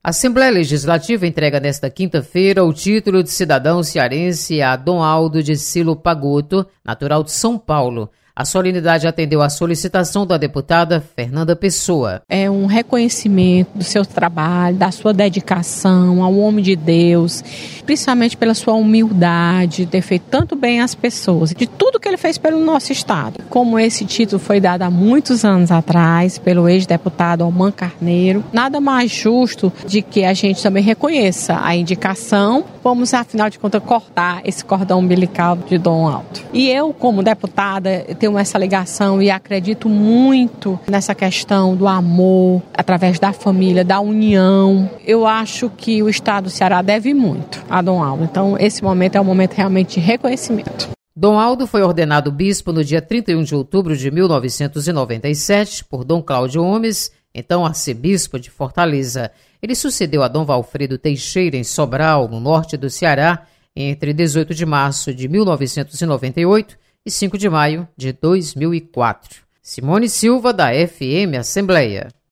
A Assembleia Legislativa entrega nesta quinta-feira o título de cidadão cearense a Dom Aldo de Silo Pagotto, natural de São Paulo. A solenidade atendeu à solicitação da deputada Fernanda Pessoa. É um reconhecimento do seu trabalho, da sua dedicação ao homem de Deus, principalmente pela sua humildade, ter feito tanto bem às pessoas, de tudo que ele fez pelo nosso estado. Como esse título foi dado há muitos anos atrás pelo ex-deputado Alman Carneiro, nada mais justo de que a gente também reconheça a indicação. Vamos, afinal de contas, cortar esse cordão umbilical de Dom Aldo. E eu, como deputada, tenho essa ligação e acredito muito nessa questão do amor, através da família, da união. Eu acho que o estado do Ceará deve muito a Dom Aldo. Então, esse momento é um momento realmente de reconhecimento. Dom Aldo foi ordenado bispo no dia 31 de outubro de 1997 por Dom Cláudio Gomes, então arcebispo de Fortaleza. Ele sucedeu a Dom Valfredo Teixeira em Sobral, no norte do Ceará, entre 18 de março de 1998 e 5 de maio de 2004. Simone Silva, da FM Assembleia.